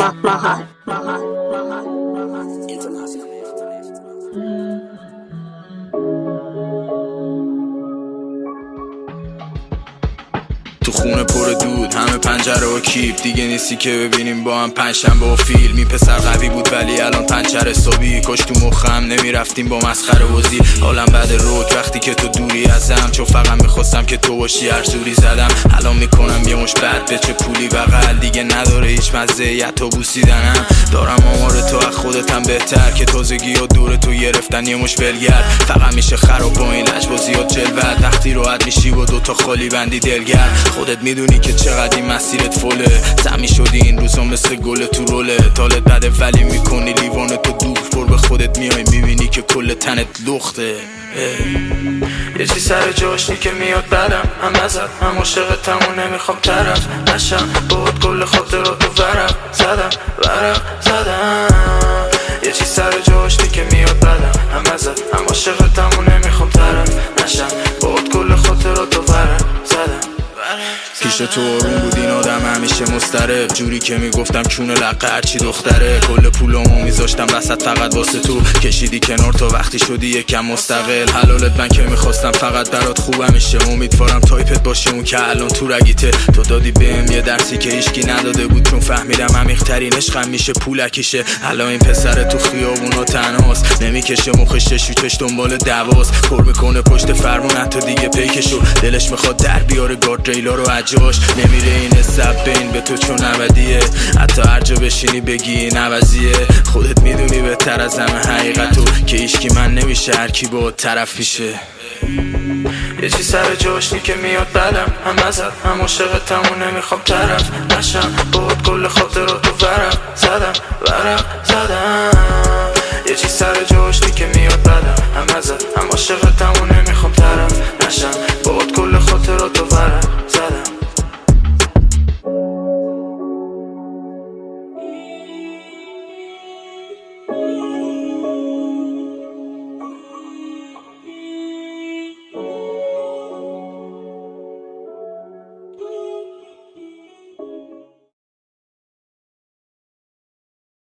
تو خونه پر دود همه پنجره و کیپ، دیگه نیستی که ببینیم با هم پنجشنبه و فیلم. این پسر قوی بود ولی الان پنچر حسابی، کاش تو مخم نمیرفتیم با مسخره وزی. حالم بعد روک وقتی که تو دوری ازم، چون فقط میخواستم که تو باشی هر زوری زدم. الان میکنم یه مش بد به چه پولی بغل، دیگه نداره هیچ مزه حتی بوسیدنم. دارم آمار تو از خودتم بهتر که تازگی و دور تو گرفتن یه مش ولگر. فقط میشه خراب با این لجبازی و جلوت، وقتی راحت میشی با دوتا خالی بندی دلگر. خودت میدونی که چقدر این مسیرت فله، زمی شدی این روزا مثل گل تو روله. تالت بده ولی میکنی لیوان تو دور پر به خودت میای، میبینی که کل تنت لخته. یه چی سر جاشی که میاد بدم، هم ازت هم عاشقتم و نمیخوام طرف نشم، باهات کل خاطراتو ورق زدم. یه چی سر جاشی که میاد بدم، هم ازت هم عاشقتم و نمیخوام طرف نشم، باهات کل خاطراتو ورق زدم. پیش تو آروم بود این آدم همیشه مضطرب، جوری که میگفتم کونه لقه هرچی دختره. کل پولامو میذاشتم وسط فقط واسه تو، کشیدی کنار تا وقتی شدی یکم مستقل. حلالت من که میخواستم فقط برات خوبم میشه، امیدوارم تایپت باشه اون که الان تو رگیته. تو دادی بهم یه درسی که هیچکی نداده بود، چون فهمیدم عمیق‌ترین عشقم میشه پولکیشه. الان این پسر تو خیابونا تنهاست، نمیکشه مخش شوچش دنبال دواست، پر میکنه پشت فرمون حتی دیگه پیکشو. دلش میخواد در بیاره گارد ریلا رو عجاش، نمیره این حساب بین به تو چون نودیه، حتی هر جا بشینی بگی این عوضیه. خودت میدونی بهتر از همه حقیقتو که هیچکی من نمیشه هر کی با طرف میشه. یه چی سر جاشنی که میاد بدم، هم ازت هم عاشقتم و نمیخوام طرف نشم، باهات کل خاطراتو ورق زدم. یه چی سر جاشنی که میاد بدم، هم ازت هم عاشقتم و نمیخوام